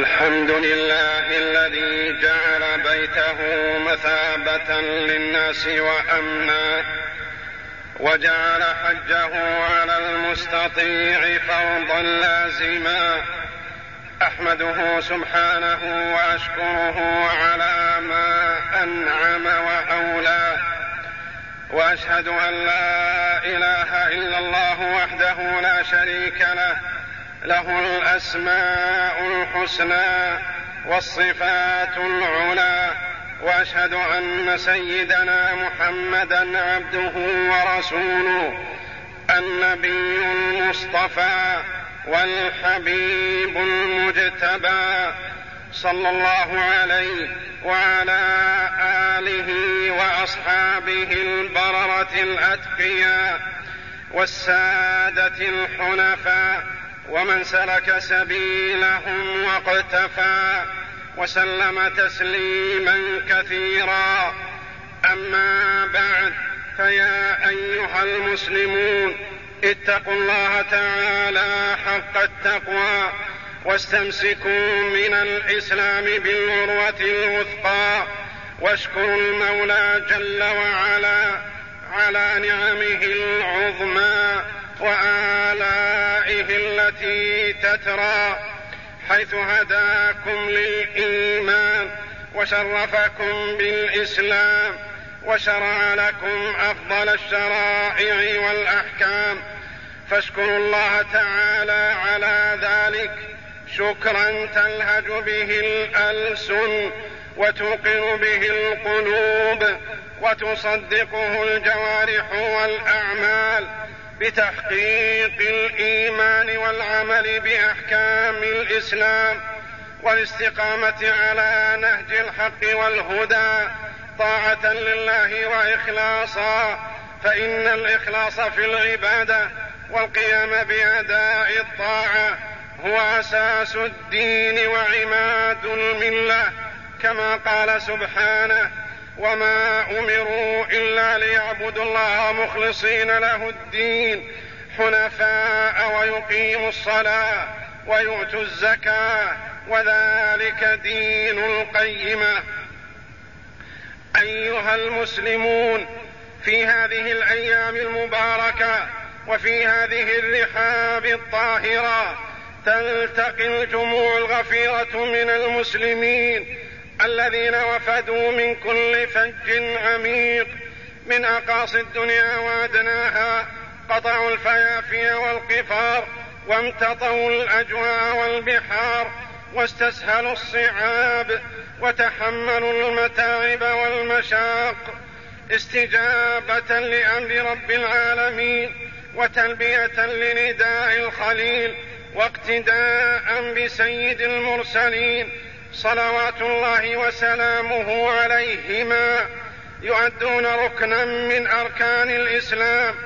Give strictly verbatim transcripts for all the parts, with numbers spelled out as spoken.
الحمد لله الذي جعل بيته مثابة للناس وأمنا، وجعل حجه على المستطيع فرضا لازما. أحمده سبحانه وأشكره على ما أنعم وأولى، وأشهد أن لا إله إلا الله وحده لا شريك له، له الأسماء الحسنى والصفات العلى. وأشهد أن سيدنا محمدًا عبده ورسوله، النبي المصطفى والحبيب المجتبى، صلى الله عليه وعلى آله وأصحابه البررة الأتقياء والسادة الحنفاء، ومن سلك سبيلهم واقتفى، وسلم تسليما كثيرا. أما بعد، فيا أيها المسلمون، اتقوا الله تعالى حق التقوى، واستمسكوا من الإسلام بالعروة الوثقى، واشكروا المولى جل وعلا على نعمه العظمى وآلائه التي تترى، حيث هداكم للإيمان وشرفكم بالإسلام، وشرع لكم أفضل الشرائع والأحكام. فاشكروا الله تعالى على ذلك شكرا تلهج به الألسن، وتوقن به القلوب، وتصدقه الجوارح والأعمال، بتحقيق الإيمان والعمل بأحكام الإسلام، والاستقامة على نهج الحق والهدى، طاعة لله وإخلاصا. فإن الإخلاص في العبادة والقيام بأداء الطاعة هو أساس الدين وعماد الملة، كما قال سبحانه: وما أمروا إلا ليعبدوا الله مخلصين له الدين حنفاء ويقيموا الصلاة ويؤتوا الزكاة وذلك دين القيمة. أيها المسلمون، في هذه الأيام المباركة وفي هذه الرحاب الطاهرة تلتقي الجموع الغفيرة من المسلمين الذين وفدوا من كل فج عميق، من أقاصي الدنيا وأدناها، قطعوا الفيافي والقفار، وامتطوا الأجواء والبحار، واستسهلوا الصعاب، وتحملوا المتاعب والمشاق، استجابة لأمر رب العالمين، وتلبية لنداء الخليل، واقتداء بسيد المرسلين صلوات الله وسلامه عليهما. يؤدون ركنا من أركان الإسلام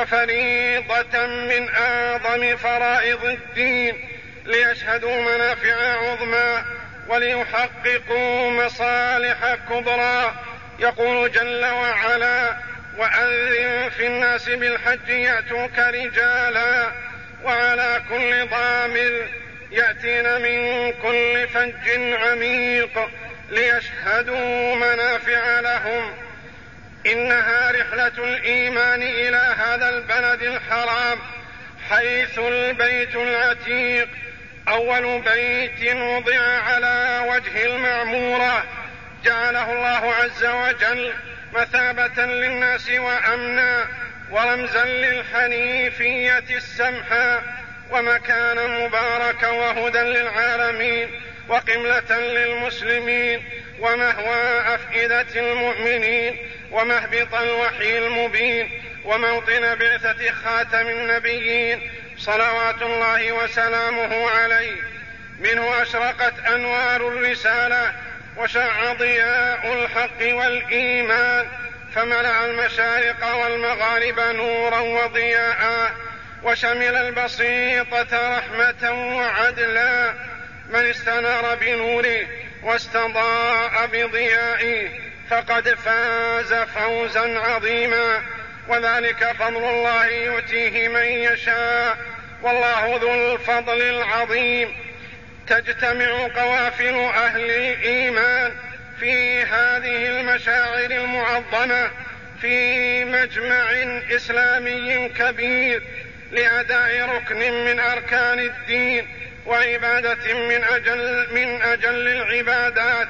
وفريضة من أعظم فرائض الدين، ليشهدوا منافع عظمى وليحققوا مصالح كبرى. يقول جل وعلا: وأذن في الناس بالحج يأتوك رجالا وعلى كل ضامر يأتين من كل فج عميق ليشهدوا منافع لهم. إنها رحلة الإيمان إلى هذا البلد الحرام، حيث البيت العتيق أول بيت وضع على وجه المعمورة، جعله الله عز وجل مثابة للناس وأمنا، ورمزا للحنيفية السمحة، ومكانا مباركا وهدى للعالمين، وقملة للمسلمين، ومهوى أفئدة المؤمنين، ومهبط الوحي المبين، وموطن بعثة خاتم النبيين صلوات الله وسلامه عليه. منه أشرقت أنوار الرسالة، وشع ضياء الحق والإيمان، فملأ المشارق والمغارب نورا وضياء، وشمل البسيطة رحمة وعدلا. من استنار بنوره واستضاء بضيائه فقد فاز فوزا عظيما، وذلك فضل الله يؤتيه من يشاء، والله ذو الفضل العظيم. تجتمع قوافل أهل الإيمان في هذه المشاعر المعظمة في مجمع إسلامي كبير لأداء ركن من أركان الدين وعبادة من أجل, من أجل العبادات.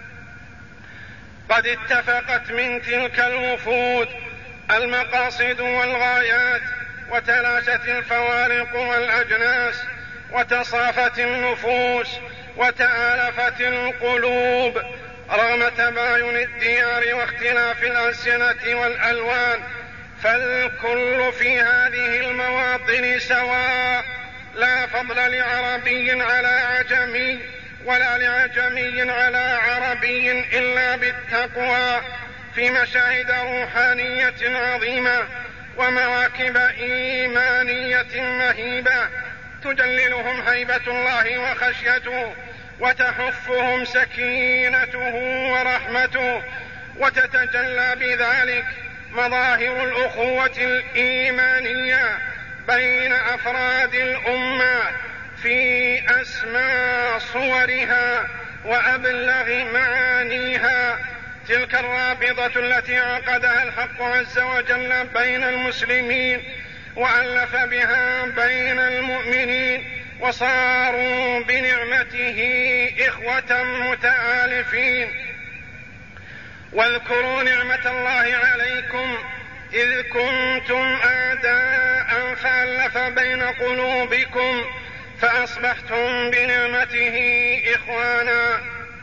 قد اتفقت من تلك الوفود المقاصد والغايات، وتلاشت الفوارق والأجناس، وتصافت النفوس، وتآلفت القلوب رغم تباين الديار واختلاف الألسنة والألوان، فالكل في هذه المواطن سواء، لا فضل لعربي على عجمي ولا لعجمي على عربي إلا بالتقوى، في مشاهد روحانية عظيمة ومواكب إيمانية مهيبة تجللهم هيبة الله وخشيته، وتحفهم سكينته ورحمته، وتتجلى بذلك مظاهر الأخوة الإيمانية بين أفراد الأمة في أسمى صورها وأبلغ معانيها. تلك الرابطة التي عقدها الحق عز وجل بين المسلمين وألف بها بين المؤمنين، وصاروا بنعمته إخوة متآلفين. واذكروا نعمة الله عليكم إذ كنتم أعداء فألف بين قلوبكم فأصبحتم بنعمته إخوانا.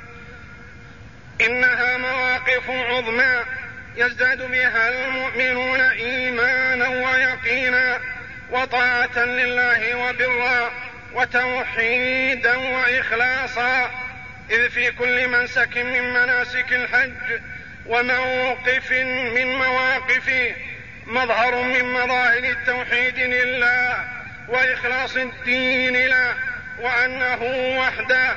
إنها مواقف عظمى يزداد بها المؤمنون إيمانا ويقينا وطاعة لله وبرا وتوحيدا وإخلاصا، إذ في كل منسك من مناسك الحج وموقف من مواقفه مظهر من مظاهر التوحيد لله وإخلاص الدين له، وأنه وحده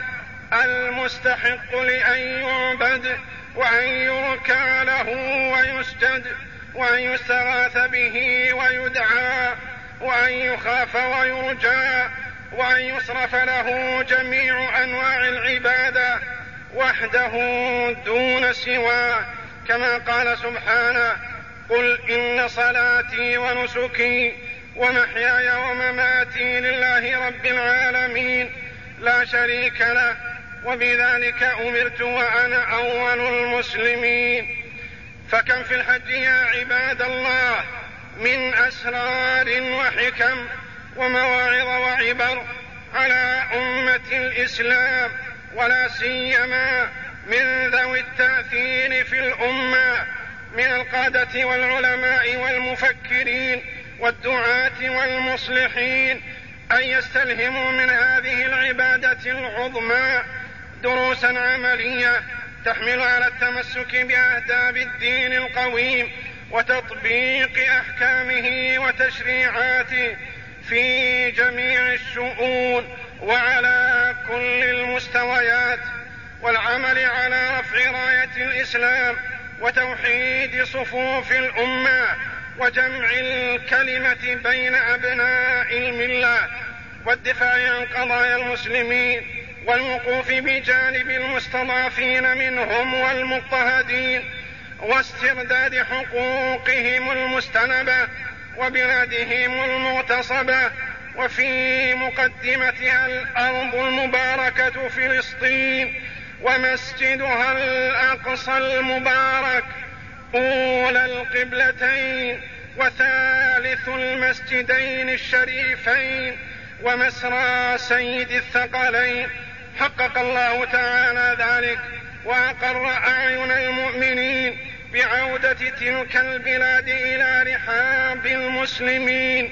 المستحق لأن يعبد وأن يركع له ويسجد وأن يستغاث به ويدعى وأن يخاف ويرجى وأن يصرف له جميع أنواع العبادة وحده دون سواه، كما قال سبحانه: قل إن صلاتي ونسكي ومحياي ومماتي لله رب العالمين لا شريك له وبذلك أمرت وأنا أول المسلمين. فكم في الحج يا عباد الله من أسرار وحكم ومواعظ وعبر على أمة الإسلام، ولا سيما من ذوي التأثير في الأمة من القادة والعلماء والمفكرين والدعاة والمصلحين، أن يستلهموا من هذه العبادة العظمى دروسا عملية تحمل على التمسك بأهداف الدين القويم وتطبيق أحكامه وتشريعاته في جميع الشؤون وعلى كل المستويات، والعمل على رفع راية الإسلام وتوحيد صفوف الأمة وجمع الكلمة بين أبناء الملة، والدفاع عن قضايا المسلمين والوقوف بجانب المستضعفين منهم والمضطهدين واسترداد حقوقهم المستنبة وبلادهم المغتصبة، وفي مقدمتها الأرض المباركة فلسطين ومسجدها الأقصى المبارك أولى القبلتين وثالث المسجدين الشريفين ومسرى سيد الثقلين. حقق الله تعالى ذلك وأقر أعين المؤمنين بعودة تلك البلاد إلى رحاب المسلمين.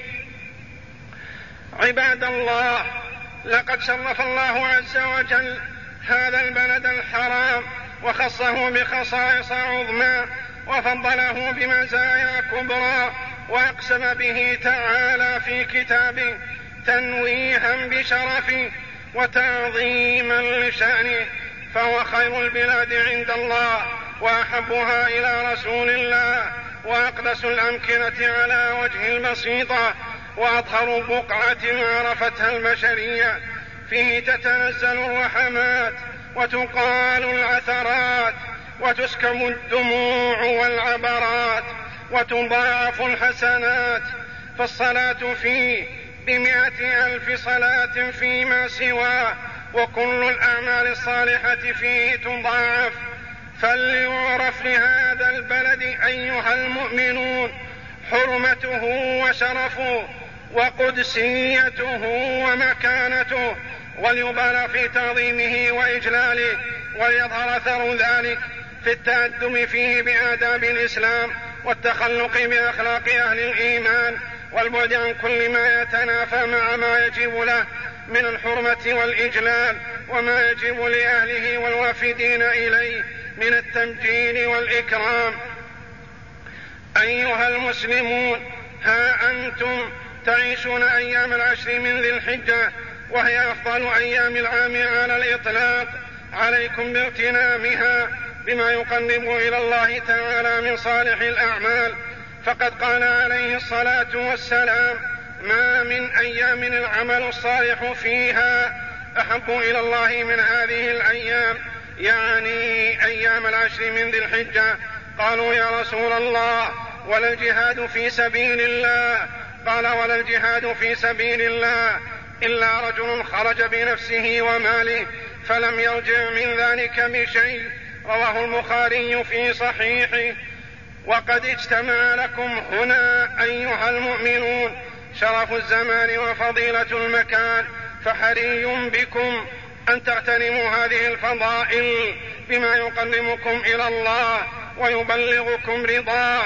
عباد الله، لقد شرف الله عز وجل هذا البلد الحرام وخصه بخصائص عظمى وفضله بمزايا كبرى، وأقسم به تعالى في كتابه تنويها بشرفه وتعظيما لشأنه، فهو خير البلاد عند الله وأحبها إلى رسول الله وأقدس الأمكنة على وجه البسيطة وأطهر بقعة عرفتها البشرية، فيه تتنزل الرحمات وتقال العثرات وتسكب الدموع والعبرات وتضاعف الحسنات. فالصلاة فيه بمائة ألف صلاة فيما سواه، وكل الأعمال الصالحة فيه تضاعف. فليعرف لهذا البلد أيها المؤمنون حرمته وشرفه وقدسيته ومكانته، وليبالغ في تعظيمه وإجلاله، وليظهر أثر ذلك في التأدب فيه بآداب الإسلام والتخلق بأخلاق أهل الإيمان، والبعد عن كل ما يتنافى مع ما يجب له من الحرمة والإجلال، وما يجب لأهله والوافدين إليه من التمجيد والإكرام. أيها المسلمون، ها أنتم تعيشون أيام العشر من ذي الحجة، وهي أفضل أيام العام على الإطلاق. عليكم باغتنامها بما يقرب إلى الله تعالى من صالح الأعمال، فقد قال عليه الصلاة والسلام: ما من أيام العمل الصالح فيها أحب إلى الله من هذه الأيام، يعني أيام العشر من ذي الحجة. قالوا: يا رسول الله، ولا الجهاد في سبيل الله؟ قال: ولا الجهاد في سبيل الله إلا رجل خرج بنفسه وماله فلم يرجع من ذلك بشيء. رواه البخاري في صحيحه. وقد اجتمع لكم هنا أيها المؤمنون شرف الزمان وفضيلة المكان، فحري بكم أن تغتنموا هذه الفضائل بما يقربكم إلى الله ويبلغكم رضاه،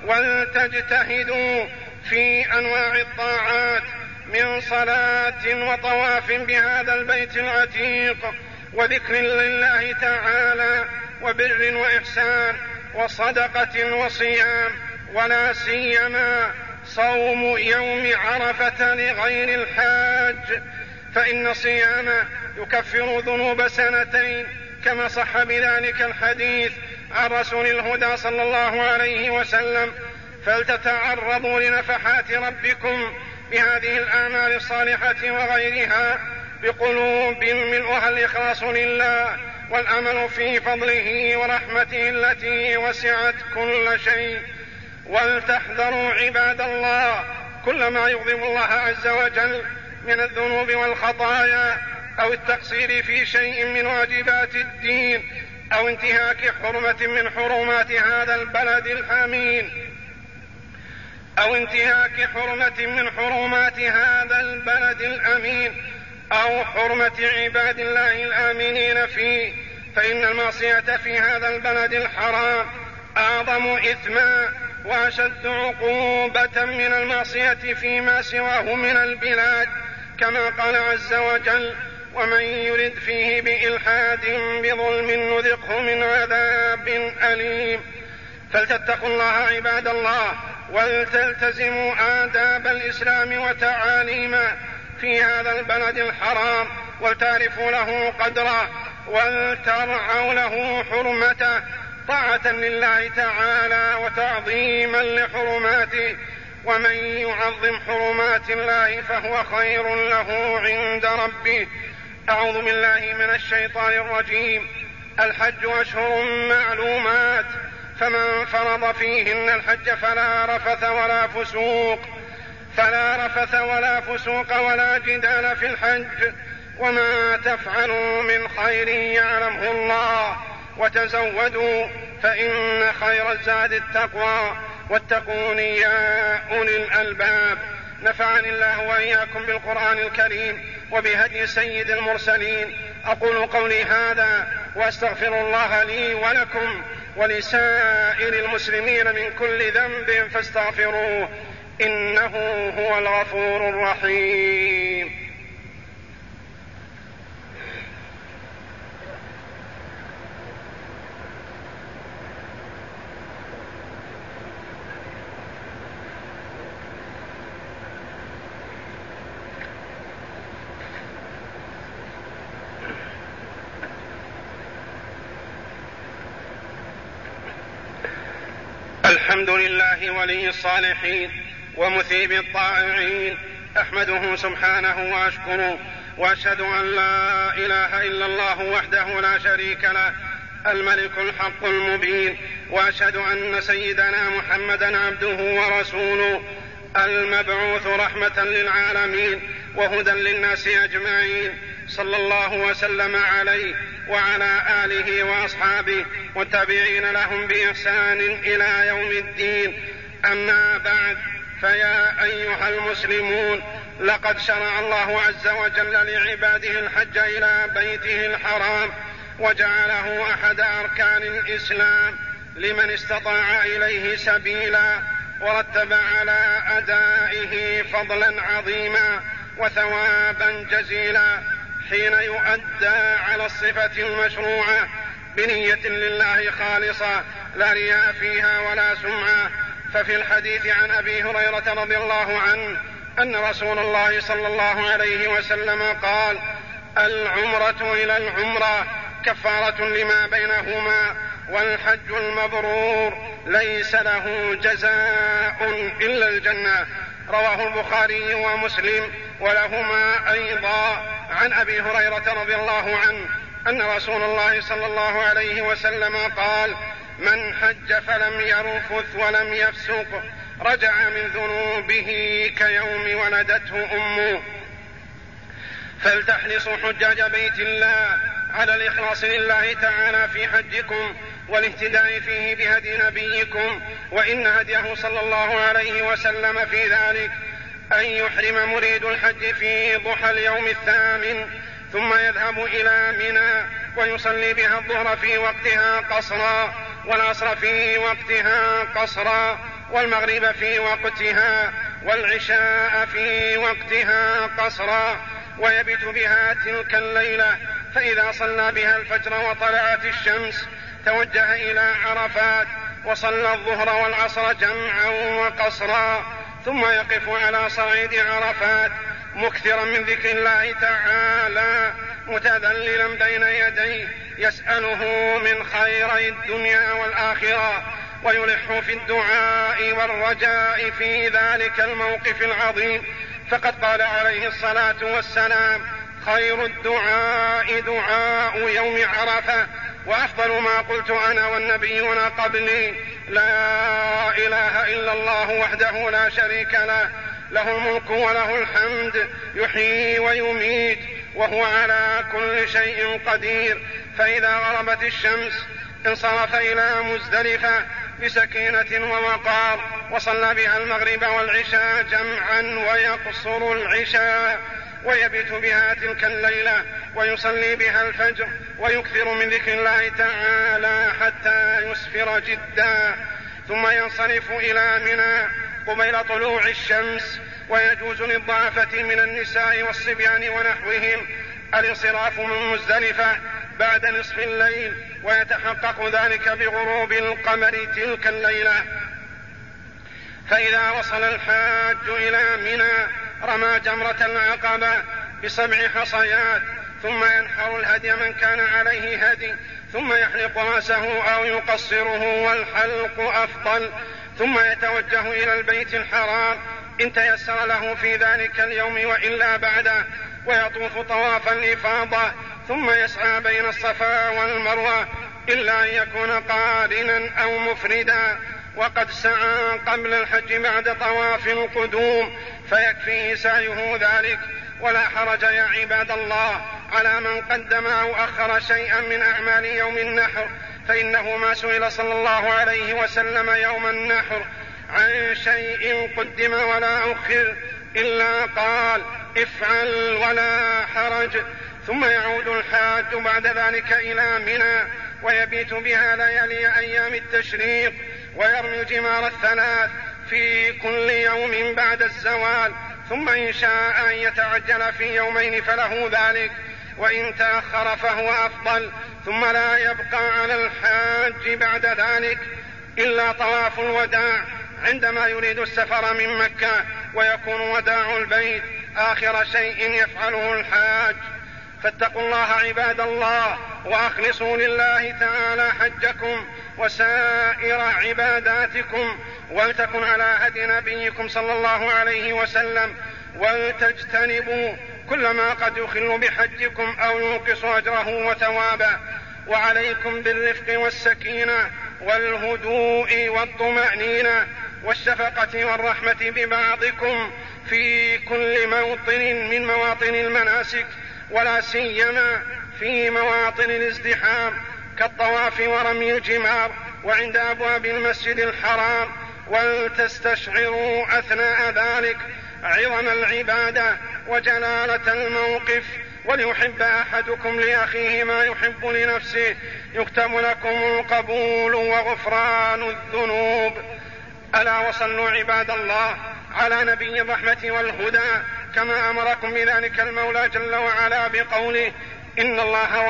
ولتجتهدوا في أنواع الطاعات من صلاة وطواف بهذا البيت العتيق وذكر لله تعالى وبر وإحسان وصدقة وصيام، ولا سيما صوم يوم عرفة لغير الحاج، فإن صيامه يكفر ذنوب سنتين، كما صح بذلك الحديث عن رسول الهدى صلى الله عليه وسلم. فلتتعرضوا لنفحات ربكم بهذه الأعمال الصالحة وغيرها بقلوب ملؤها الإخلاص لله والأمل في فضله ورحمته التي وسعت كل شيء. ولتحذروا عباد الله كل ما يغضب الله عز وجل من الذنوب والخطايا، أو التقصير في شيء من واجبات الدين، أو انتهاك حرمة من حرمات هذا البلد الأمين أو انتهاك حرمة من حرمات هذا البلد الأمين أو حرمة عباد الله الآمنين فيه، فإن المعصية في هذا البلد الحرام أعظم إثما وأشد عقوبة من المعصية فيما سواه من البلاد، كما قال عز وجل: ومن يرد فيه بإلحاد بظلم نذقه من عذاب أليم. فلتتقوا الله عباد الله، ولتلتزموا آداب الإسلام وتعاليمه في هذا البلد الحرام، ولتعرفوا له قدره ولترعوا له حرمته طاعة لله تعالى وتعظيما لحرماته. ومن يعظم حرمات الله فهو خير له عند ربه. أعوذ بالله من الشيطان الرجيم. الحج أشهر معلومات، فمن فرض فيهن الحج فلا رفث ولا فسوق فلا رفث ولا فسوق ولا جدال في الحج، وما تفعلوا من خير يعلمه الله، وتزودوا فإن خير الزاد التقوى، واتقون يا أولي الألباب. نفعني الله وإياكم بالقرآن الكريم وبهدي سيد المرسلين. أقول قولي هذا وأستغفر الله لي ولكم ولسائر المسلمين من كل ذنب فاستغفروه، إنه هو الغفور الرحيم. الحمد لله ولي الصالحين ومثيب الطائعين، أحمده سبحانه وأشكره وأشهد أن لا إله إلا الله وحده لا شريك له الملك الحق المبين، وأشهد أن سيدنا محمدا عبده ورسوله المبعوث رحمة للعالمين وهدى للناس أجمعين، صلى الله وسلم عليه وعلى آله وأصحابه والتابعين لهم بإحسان إلى يوم الدين. أما بعد، فيا أيها المسلمون، لقد شرع الله عز وجل لعباده الحج إلى بيته الحرام، وجعله أحد أركان الإسلام لمن استطاع إليه سبيلا، ورتب على أدائه فضلا عظيما وثوابا جزيلا حين يؤدى على الصفة المشروعة بنية لله خالصة لا رياء فيها ولا سمعة. ففي الحديث عن أبي هريرة رضي الله عنه أن رسول الله صلى الله عليه وسلم قال: العمرة إلى العمرة كفارة لما بينهما، والحج المبرور ليس له جزاء إلا الجنة. رواه البخاري ومسلم ولهما أيضا عن أبي هريرة رضي الله عنه أن رسول الله صلى الله عليه وسلم قال: من حج فلم يرفث ولم يفسق رجع من ذنوبه كيوم ولدته أمه. فلتحرصوا حجاج بيت الله على الإخلاص لله تعالى في حجكم والاهتداء فيه بهدي نبيكم، وإن هديه صلى الله عليه وسلم في ذلك أن يحرم مريد الحج في ضحى اليوم الثامن ثم يذهب إلى منى ويصلي بها الظهر في وقتها قصرا، والعصر في وقتها قصرا، والمغرب في وقتها، والعشاء في وقتها قصرا، ويبت بها تلك الليلة. فإذا صلى بها الفجر وطلعت الشمس توجه إلى عرفات وصلى الظهر والعصر جمعا وقصرا، ثم يقف على صعيد عرفات مكثرا من ذكر الله تعالى متذللا بين يديه يسأله من خيري الدنيا والآخرة، ويلح في الدعاء والرجاء في ذلك الموقف العظيم. فقد قال عليه الصلاة والسلام: خير الدعاء دعاء يوم عرفة، وأفضل ما قلت أنا والنبيون قبلي لا إله إلا الله وحده لا شريك له، له الملك وله الحمد يحيي ويميت وهو على كل شيء قدير. فإذا غربت الشمس انصرف إلى مزدلفة بسكينة ووقار وصلى بها المغرب والعشاء جمعا ويقصر العشاء، ويبت بها تلك الليلة ويصلي بها الفجر ويكثر من ذكر الله تعالى حتى يسفر جدا، ثم ينصرف إلى منى قبيل طلوع الشمس. ويجوز للضعفة من النساء والصبيان ونحوهم الانصراف من مزدلفة بعد نصف الليل، ويتحقق ذلك بغروب القمر تلك الليلة. فإذا وصل الحاج إلى منى رمى جمرة العقبة بسبع حصيات، ثم ينحر الهدي من كان عليه هدي، ثم يحلق رأسه أو يقصره والحلق أفضل، ثم يتوجه إلى البيت الحرام إن تيسر له في ذلك اليوم وإلا بعده، ويطوف طواف الإفاضة، ثم يسعى بين الصفا والمروة إلا أن يكون قارنا أو مفردا، وقد سعى قبل الحج بعد طواف القدوم فيكفيه سعيه ذلك. ولا حرج يا عباد الله على من قدم أو أخر شيئا من أعمال يوم النحر، فإنه ما سئل صلى الله عليه وسلم يوم النحر عن شيء قدم ولا أخر إلا قال: افعل ولا حرج. ثم يعود الحاج بعد ذلك إلى منى ويبيت بها ليالي أيام التشريق، ويرمي الجمار الثلاث في كل يوم بعد الزوال، ثم إن شاء أن يتعجل في يومين فله ذلك، وإن تأخر فهو أفضل. ثم لا يبقى على الحاج بعد ذلك إلا طواف الوداع عندما يريد السفر من مكة، ويكون وداع البيت آخر شيء يفعله الحاج. فاتقوا الله عباد الله، وأخلصوا لله تعالى حجكم وسائر عباداتكم، ولتكن على هدي نبيكم صلى الله عليه وسلم، ولتجتنبوا كلما قد يخل بحجكم أو ينقص أجره وثوابه. وعليكم بالرفق والسكينة والهدوء والطمأنينة والشفقة والرحمة ببعضكم في كل موطن من مواطن المناسك، ولا سيما في مواطن الازدحام كالطواف ورمي الجمار وعند أبواب المسجد الحرام، ولتستشعروا أثناء ذلك عظم العبادة وجلالة الموقف، وليحب أحدكم لأخيه ما يحب لنفسه، يكتب لكم القبول وغفران الذنوب. ألا وصلوا عباد الله على نبي الرحمة والهدى كما أمركم بذلك المولى جل وعلا بقوله: إن الله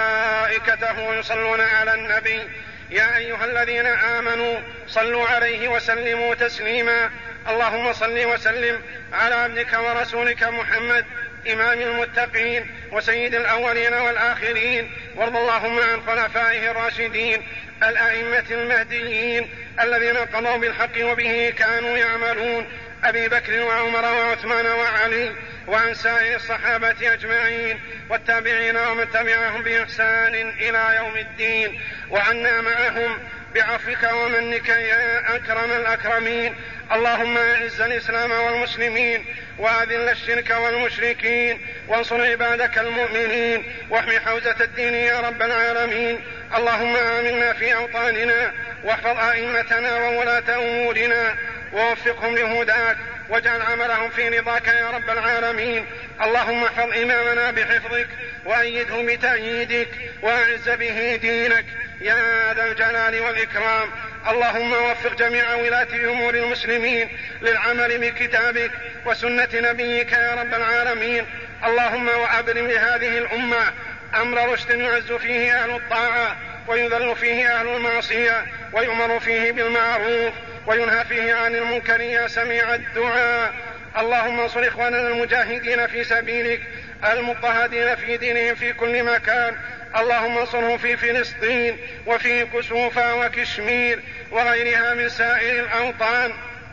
وملائكته يصلون على النبي يا أيها الذين آمنوا صلوا عليه وسلموا تسليما. اللهم صل وسلم على عبدك ورسولك محمد إمام المتقين وسيد الأولين والآخرين، وارض اللهم عن خلفائه الراشدين الأئمة المهديين الذين قضوا بالحق وبه كانوا يعملون، أبي بكر وعمر وعثمان وعلي، وعن سائر الصحابة أجمعين والتابعين ومن تبعهم بإحسان إلى يوم الدين، وعنا معهم بعفوك ومنك يا أكرم الأكرمين. اللهم أعز الإسلام والمسلمين وأذل الشرك والمشركين، وانصر عبادك المؤمنين، واحمي حوزة الدين يا رب العالمين. اللهم آمنا في أوطاننا، واحفظ أئمتنا وولاة أمورنا، ووفقهم لهداك، واجعل عملهم في رضاك يا رب العالمين. اللهم احفظ إمامنا بحفظك، وأيده بتأييدك، وأعز به دينك يا ذا الجلال والإكرام. اللهم وفق جميع ولاة أمور المسلمين للعمل بكتابك وسنة نبيك يا رب العالمين. اللهم وأبرم لهذه الأمة أمر رشد يعز فيه أهل الطاعة ويذل فيه أهل المعصية، ويؤمر فيه بالمعروف وينهى فيه عن المنكر يا سميع الدعاء. اللهم انصر إخواننا المجاهدين في سبيلك المضطهدين في دينهم في كل مكان. اللهم انصرهم في فلسطين وفي كسوفا وكشمير وغيرها من سائر الأوطان.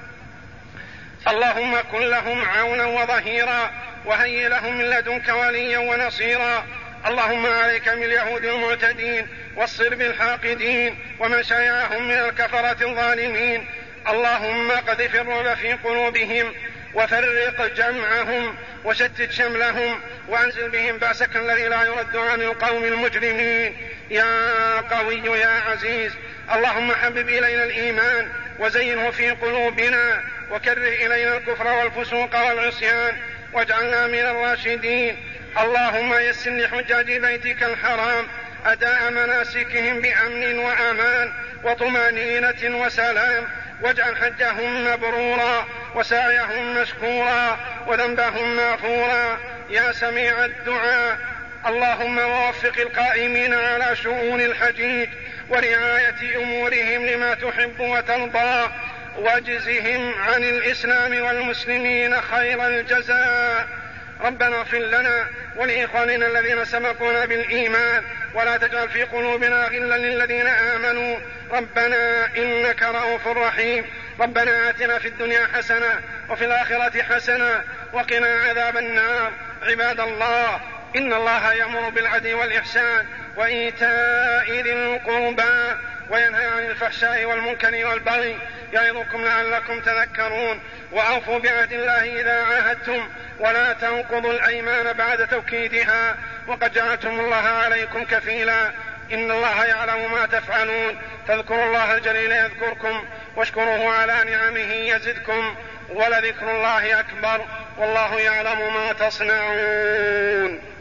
اللهم كن لهم عونا وظهيرا، وهيئ لهم من لدنك وليا ونصيرا. اللهم عليك من اليهود المعتدين والصر بالحاقدين ومن شايعهم من الكفرة الظالمين. اللهم قذف الرعب في قلوبهم وفرق جمعهم وشتت شملهم، وأنزل بهم بأسك الذي لا يرد عن القوم المجرمين يا قوي يا عزيز. اللهم حبب إلينا الإيمان وزينه في قلوبنا، وكره إلينا الكفر والفسوق والعصيان، واجعلنا من الراشدين. اللهم يسر لحجاج بيتك الحرام أداء مناسكهم بأمن وأمان وطمأنينة وسلام، واجعل حجهم مبرورا وسعيهم مشكورا وذنبهم مغفورا يا سميع الدعاء. اللهم ووفق القائمين على شؤون الحجيج ورعاية أمورهم لما تحب وترضى، واجزهم عن الإسلام والمسلمين خير الجزاء. ربنا اغفر لنا ولإخواننا الذين سبقونا بالإيمان، ولا تجعل في قلوبنا غلا للذين آمنوا ربنا إنك رؤوف رحيم. ربنا آتنا في الدنيا حسنة وفي الآخرة حسنة وقنا عذاب النار. عباد الله، إن الله يأمر بالعدل والإحسان وإيتاء ذي القربى وينهى عن الفحشاء والمنكر والبغي يعظكم لعلكم تذكرون. وأوفوا بعهد الله إذا عاهدتم، ولا تنقضوا الأيمان بعد توكيدها، وقد جعلتم الله عليكم كفيلا. إن الله يعلم ما تفعلون. فاذكروا الله الجليل يذكركم، واشكروه على نعمه يزدكم، ولذكر الله أكبر، والله يعلم ما تصنعون.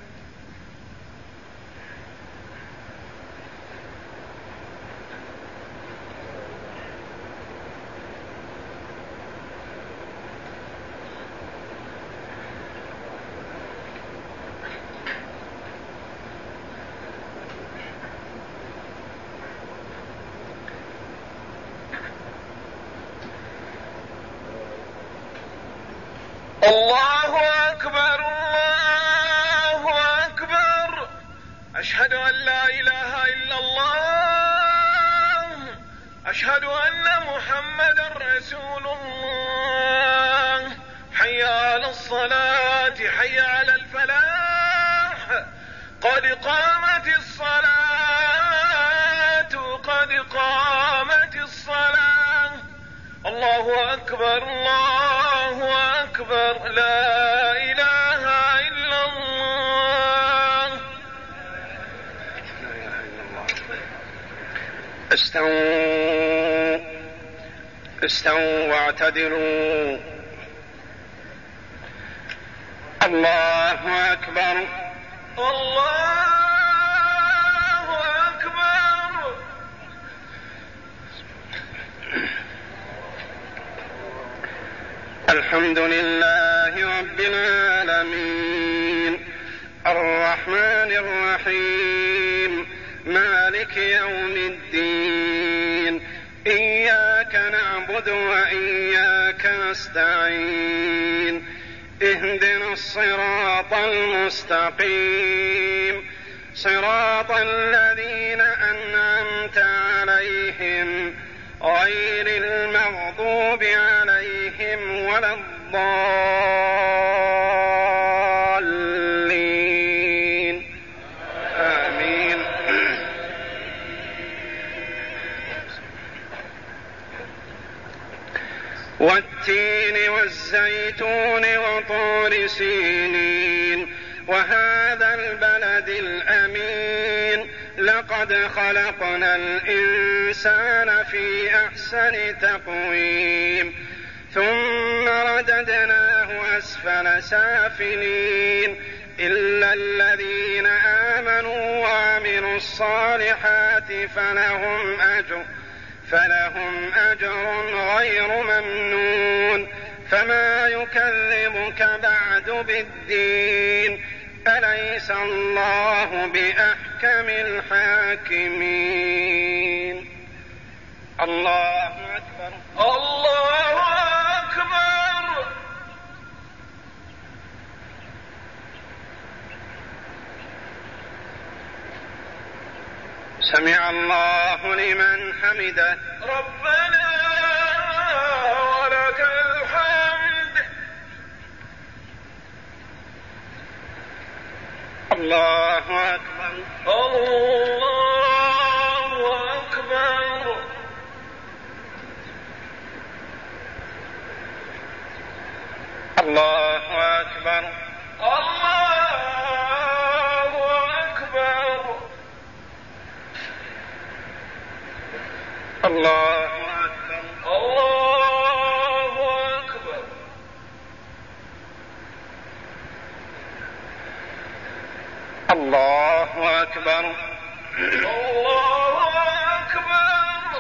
الله أكبر الله أكبر، أشهد أن لا إله إلا الله، أشهد أن محمدا رسول الله. حي حي على الصلاة حي على الفلاح قد قامت الصلاة قد قامت الصلاة الله أكبر الله أكبر لا إله إلا الله. استووا استووا واعتدلوا. الله أكبر الله أكبر. الحمد لله رب العالمين الرحمن الرحيم مالك يوم الدين إياك نعبد وإياك نستعين اهدنا الصراط المستقيم صراط الذين أنعمت عليهم غير المغضوب عليهم ولا الضالين آمين. والتين والزيتون وطور سينين وهذا البلد الأمين لقد خلقنا الإنسان في أحسن تقويم ثم رددناه أسفل سافلين إلا الذين آمنوا وعملوا الصالحات فلهم أجر فلهم أجر غير ممنون. فما يكذبك بعد بالدين أليس الله بأحكم الحاكمين. الله أكبر الله أكبر. سمع الله لمن حمده ربنا ولك الحمد. الله أكبر الله أكبر. الله أكبر الله أكبر. الله أكبر الله أكبر. الله أكبر الله أكبر.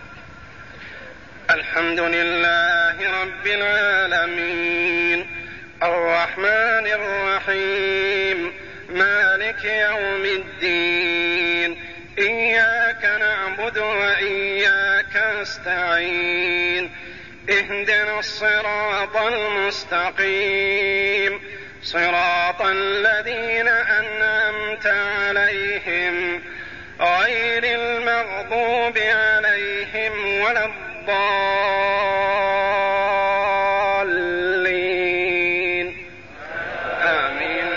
الحمد لله رب العالمين الرحمن الرحيم مالك يوم الدين إياك نعبد وإياك نستعين اهدنا الصراط المستقيم صراط الذين أنعمت عليهم غير المغضوب عليهم ولا الضالين آمين.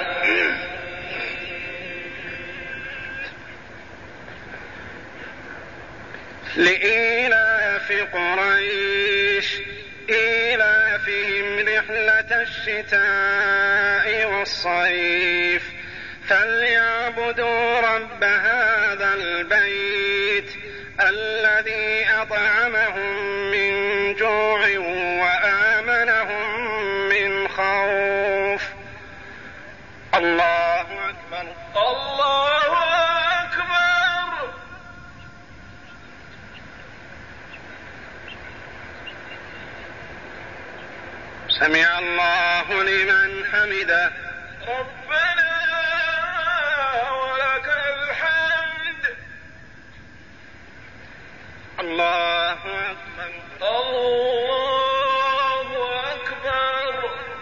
لإيلاف قريش إيلافهم رحلة الشتاء والصيف فليعبدوا رب هذا البيت الذي أطعمهم من جوع وآمنهم من خوف. الله أكبر الله أكبر. سمع الله لمن حمده ربنا ولك الحمد. الله أكبر الله أكبر.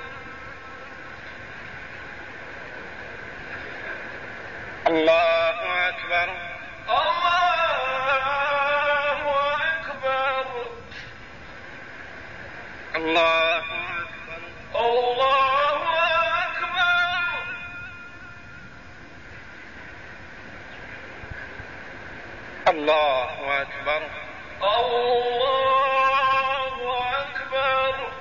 الله أكبر الله أكبر. الله أكبر الله أكبر. الله أكبر. الله أكبر.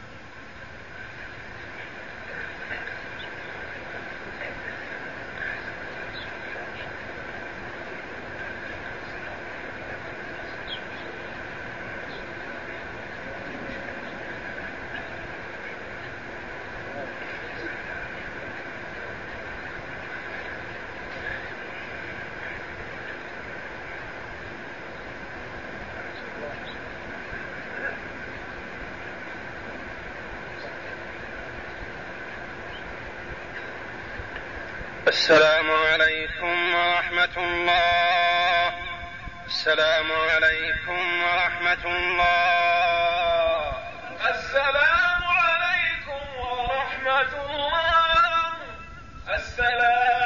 السلام عليكم ورحمة الله. السلام عليكم ورحمة الله. السلام عليكم ورحمة الله. السلام